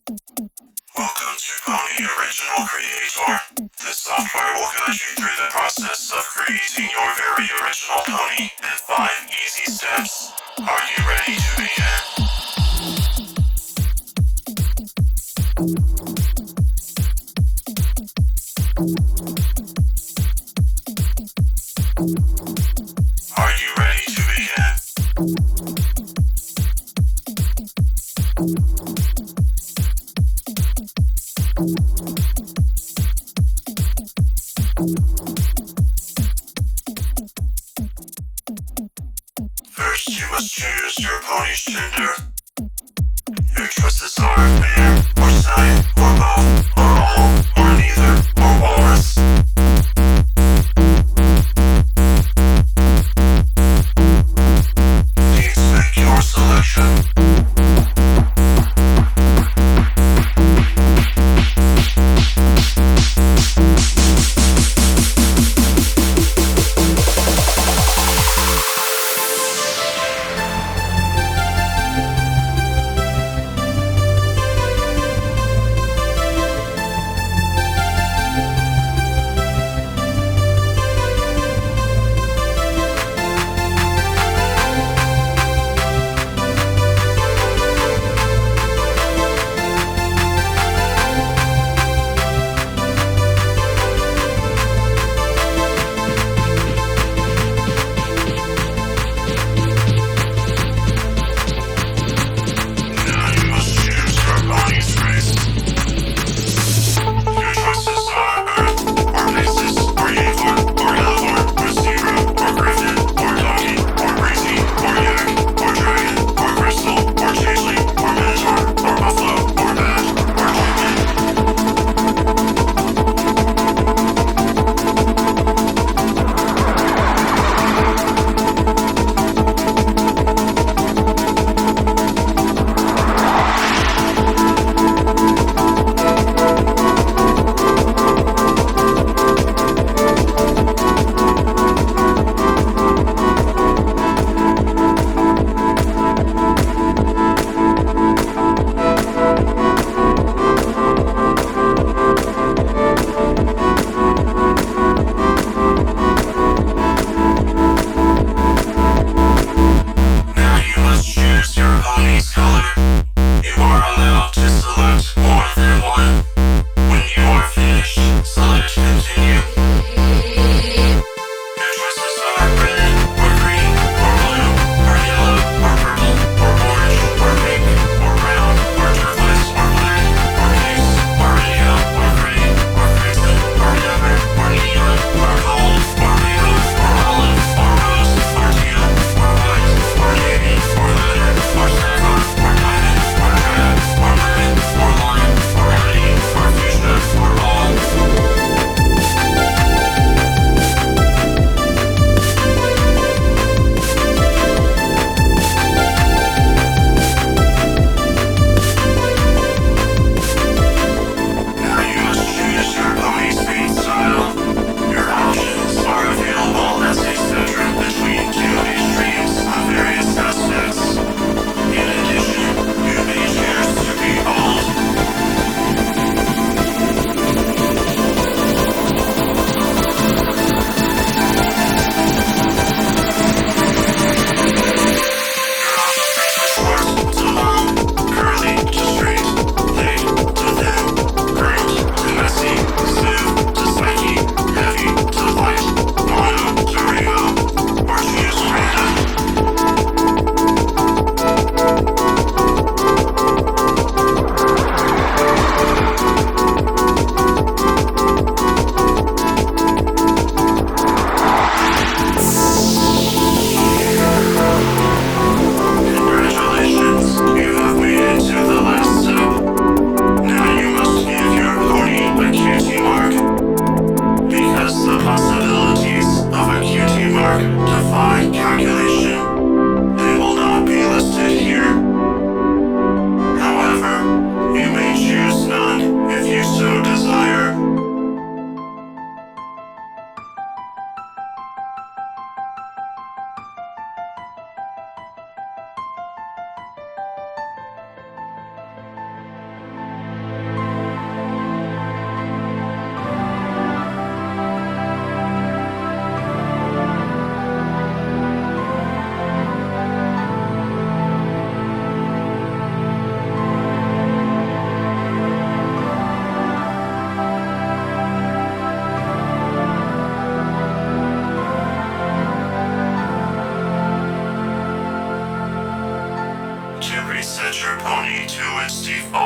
Welcome to Pony Original Creator. This software will guide you through the process of creating your very original pony in 5 easy steps. Are you ready to begin? Are you ready to begin? First, you must choose your pony's gender. Your choices are bear, or side, or both, or all, or neither, or walrus. Please make your selection.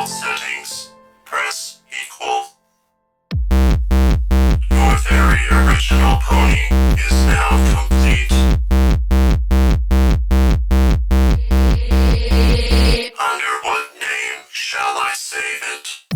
default settings. Press equal. Your very original pony is now complete. Under what name shall I save it?